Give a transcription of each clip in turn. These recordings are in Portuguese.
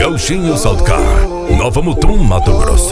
Gauchinho Saltcar, Nova Mutum, Mato Grosso.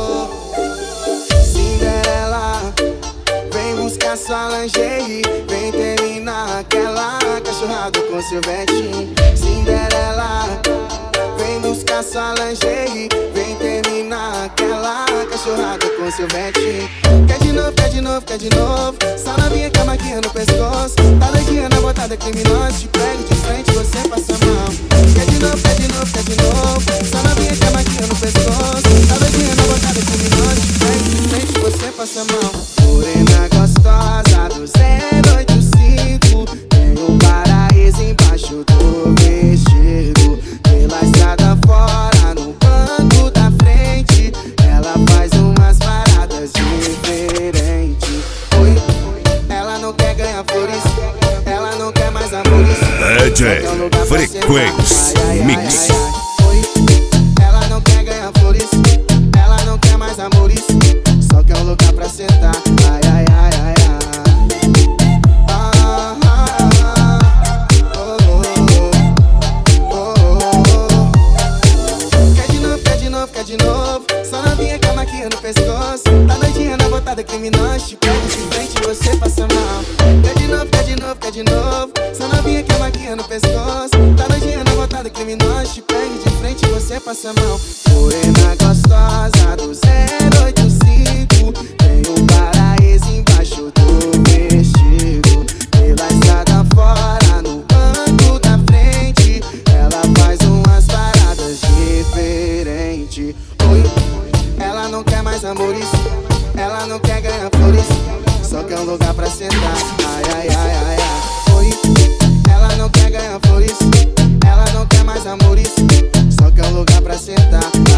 Cinderela, vem buscar sua lingerie, vem terminar aquela cachorrada com seu vetinho. Cinderela, vem buscar sua lingerie, vem terminar aquela cachorrada com seu vetinho. Quer de novo, quer de novo, quer de novo. Só novinha com a maquinha no pescoço. Tá doidinha na botada criminosa. Te pego de frente, você passa mal. Quer de novo, quer de novo, quer de novo. Só novinha com a maquinha no pescoço. Tá doidinha na botada criminosa. Te pego de frente, você passa mal. Morena gostosa do 085. Tem um paraíso embaixo do vestido. Pela estrada fora, no banco da frente. Ela faz umas paradas diferentes. Oi, ela não quer ganhar flores, ela não quer mais amores. DJ Frequência Mix. Oi, ela não quer ganhar flores, ela não quer mais amores. Só quer um lugar pra sentar. Ai, ai, ai, ai, ai. Quer de novo, só novinha com a maquinha no pescoço. Tá doidinha na botada criminosa. Te pego de frente, você passa mal. Quer de novo, quer de novo, quer de novo. Só novinha com a maquinha no pescoço. Tá doidinha na botada criminosa. Te pego de frente, você passa mal. Morena gostosa do 085. Tem um paraíso embaixo do vestido. Pela estrada fora, no banco da frente. Ela faz umas paradas diferentes. Oi, ela não quer mais amores, ela não quer ganhar flores. Só quer um lugar pra sentar. Ai, ai, ai, ai, ai. Oi, ela não quer ganhar flores, ela não quer mais amores. Só quer um lugar pra sentar.